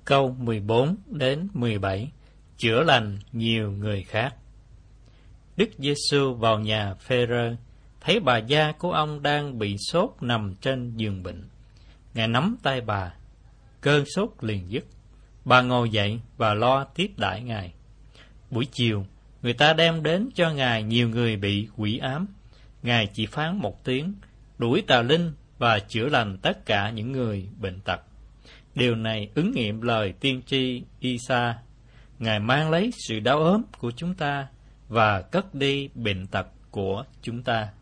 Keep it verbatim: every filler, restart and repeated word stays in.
câu mười bốn đến mười bảy, chữa lành nhiều người khác. Đức Giêsu vào nhà Phêrô, thấy bà gia của ông đang bị sốt nằm trên giường bệnh. Ngài nắm tay bà, cơn sốt liền dứt. Bà ngồi dậy và lo tiếp đãi Ngài. Buổi chiều, người ta đem đến cho Ngài nhiều người bị quỷ ám. Ngài chỉ phán một tiếng, đuổi tà linh và chữa lành tất cả những người bệnh tật. Điều này ứng nghiệm lời tiên tri Y-sa. Ngài mang lấy sự đau ốm của chúng ta và cất đi bệnh tật của chúng ta.